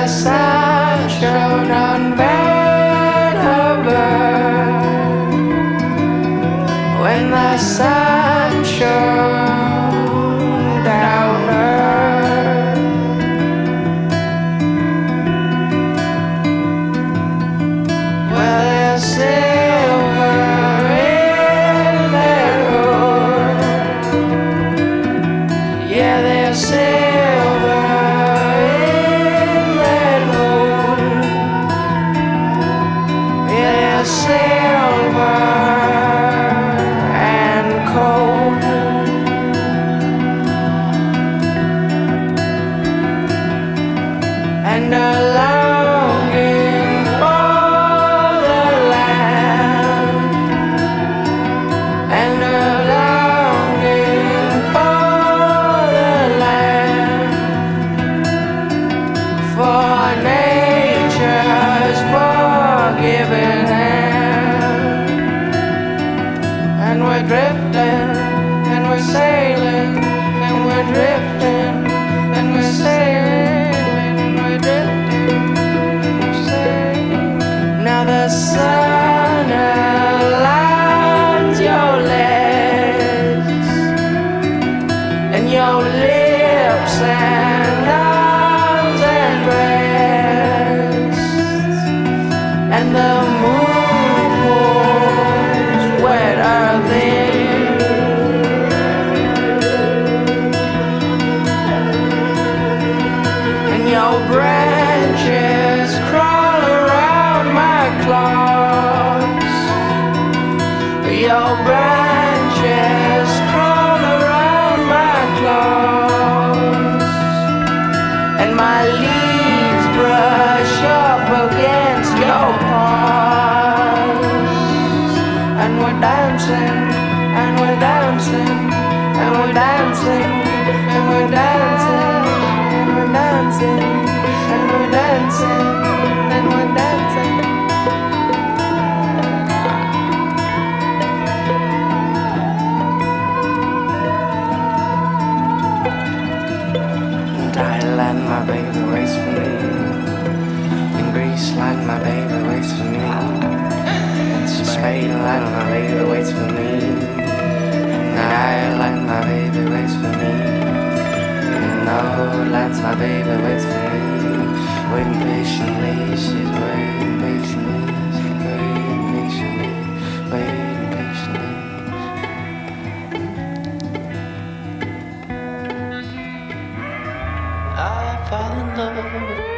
the sun shone on Beethoven, when the sun shone down earth, well, there's silver in that hood. Yeah, there's silver in that hood. Yeah, there's silver and cold. And a longing for the land, and a longing for the land, for nature's forgiving hand. And we're drifting, and we're sailing, and we're drifting, and we're sailing. Now the sun aligns your legs and your lips and arms and breasts, and the moon pools wetter than and your branches crawl around my claws. Your branches crawl around my claws, and my leaves brush up against your paws. And we're dancing, and we're dancing, and we're dancing, and we're dancing, and we're dancing, and we're dancing, and we're dancing. In Thailand, my baby waits for me. In Greece land, my baby waits for me. In Spain land, my baby waits for me. In Ireland, my baby waits for me. In all lands, my baby waits for me. Waiting patiently, she's waiting patiently, she's waiting patiently, waiting patiently. I fall in love.